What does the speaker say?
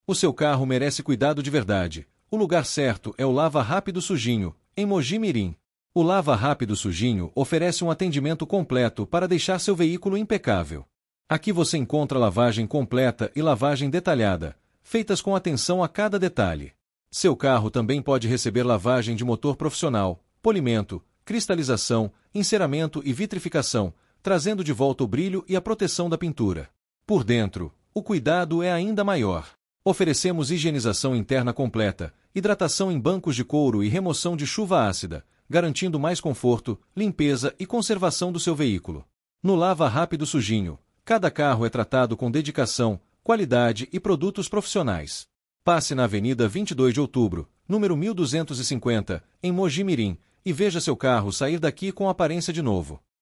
O seu carro merece cuidado de verdade. O lugar certo é o Lava Rápido Sujinho, em Mogi Mirim. O Lava Rápido Sujinho oferece um atendimento completo para deixar seu veículo impecável. Aqui você encontra lavagem completa e lavagem detalhada, feitas com atenção a cada detalhe. Seu carro também pode receber lavagem de motor profissional, polimento, cristalização, enceramento e vitrificação, trazendo de volta o brilho e a proteção da pintura. Por dentro, o cuidado é ainda maior. Oferecemos higienização interna completa, hidratação em bancos de couro e remoção de chuva ácida, garantindo mais conforto, limpeza e conservação do seu veículo. No Lava Rápido Sujinho, cada carro é tratado com dedicação, qualidade e produtos profissionais. Passe na Avenida 22 de Outubro, número 1250, em Mogi Mirim, e veja seu carro sair daqui com aparência de novo.